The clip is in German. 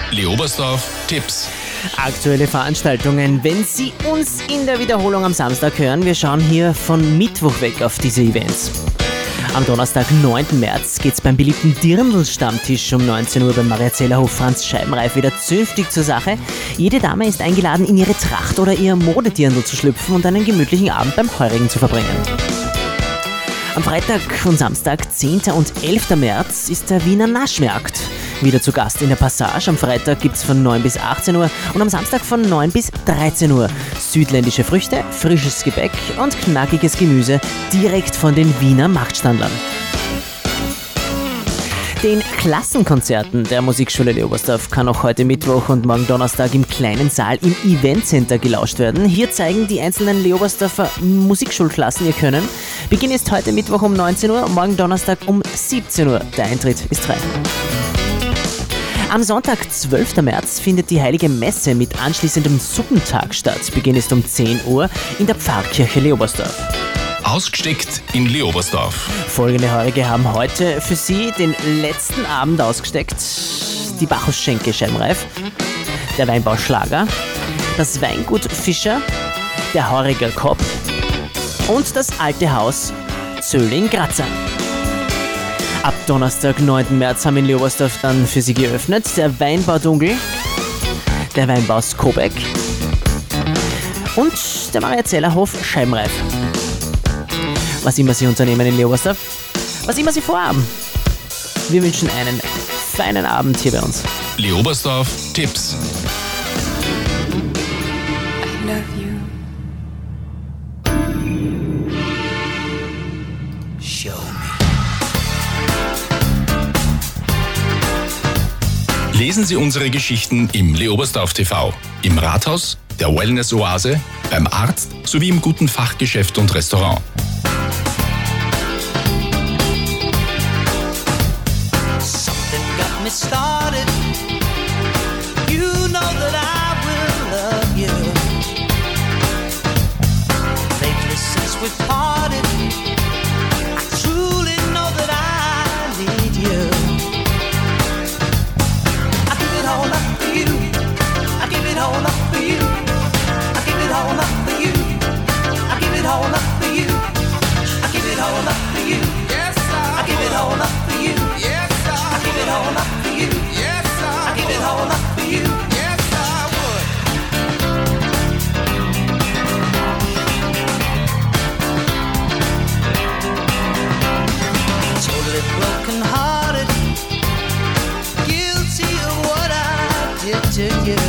Leobersdorf Tipps. Aktuelle Veranstaltungen, wenn Sie uns in der Wiederholung am Samstag hören. Wir schauen hier von Mittwoch weg auf diese Events. Am Donnerstag, 9. März, geht's beim beliebten Dirndl-Stammtisch um 19 Uhr beim Mariazellerhof Franz Scheibenreif wieder zünftig zur Sache. Jede Dame ist eingeladen, in ihre Tracht oder ihr Modedirndl zu schlüpfen und einen gemütlichen Abend beim Heurigen zu verbringen. Am Freitag und Samstag, 10. und 11. März, ist der Wiener Naschmarkt wieder zu Gast in der Passage. Am Freitag gibt's von 9 bis 18 Uhr und am Samstag von 9 bis 13 Uhr südländische Früchte, frisches Gebäck und knackiges Gemüse direkt von den Wiener Marktstandlern. Den Klassenkonzerten der Musikschule Leobersdorf kann auch heute Mittwoch und morgen Donnerstag im kleinen Saal im Eventcenter gelauscht werden. Hier zeigen die einzelnen Leobersdorfer Musikschulklassen ihr Können. Beginn ist heute Mittwoch um 19 Uhr, morgen Donnerstag um 17 Uhr. Der Eintritt ist frei. Am Sonntag, 12. März, findet die Heilige Messe mit anschließendem Suppentag statt. Beginn ist um 10 Uhr in der Pfarrkirche Leobersdorf. Ausgesteckt in Leobersdorf. Folgende Heurige haben heute für Sie den letzten Abend ausgesteckt. Die Bacchus-Schenke Scheibenreif, der Weinbau Schlager, das Weingut Fischer, der Heuriger Kopp und das Alte Haus Zöhling-Grazer. Ab Donnerstag, 9. März, haben in Leobersdorf dann für Sie geöffnet der Weinbau Dungel, der Weinbau Skobeck und der Mariazellerhof Scheibenreif. Was immer Sie unternehmen in Leobersdorf, was immer Sie vorhaben. Wir wünschen einen feinen Abend hier bei uns. Leobersdorf Tipps. I love you. Show me. Lesen Sie unsere Geschichten im Leobersdorf TV, im Rathaus, der Wellness-Oase, beim Arzt sowie im guten Fachgeschäft und Restaurant. Me started. You know that I will love you. Lately since we parted, I truly know that I need you. I give it all up for you. I give it all up for you. I give it all up for you. I give it all up for you. I give it all up for you. Yes, I give it all up for you. Yes, I give it all up for you. Yes, I give it all up for you. Yes, I would. Totally broken hearted, guilty of what I did to you.